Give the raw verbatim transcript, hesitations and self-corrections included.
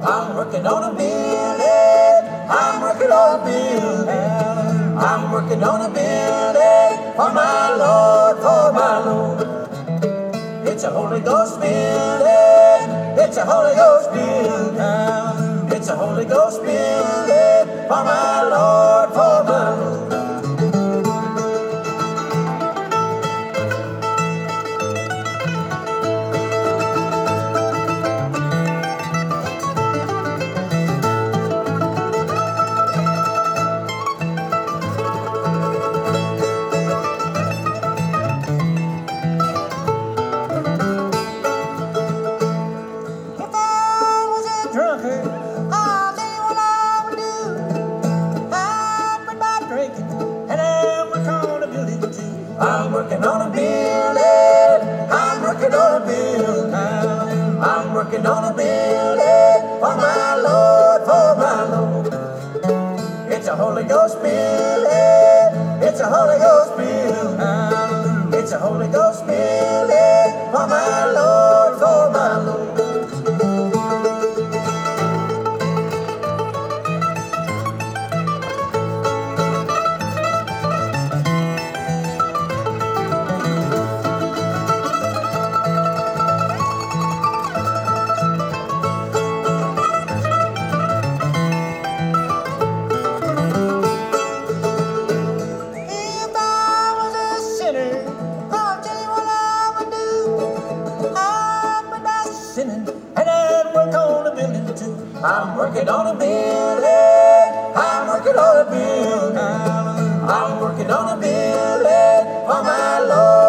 I'm working on a building. I'm working on a building. I'm working on a building for my Lord, for my Lord. It's a Holy Ghost building. It's a Holy Ghost building. It's a Holy Ghost building for my Lord, for my Lord. Drunkard, I'll tell you what I would do. I quit my drinking, and I work on a building too. I'm working on a building. I'm working on a building. I'm working on a building for my Lord, for my Lord. It's a Holy Ghost building. It's a Holy Ghost building. It's a Holy Ghost building for my Lord, for my Lord. And I'd work on a building too. I'm working on a building. I'm working on a building. I'm working on a building for my Lord.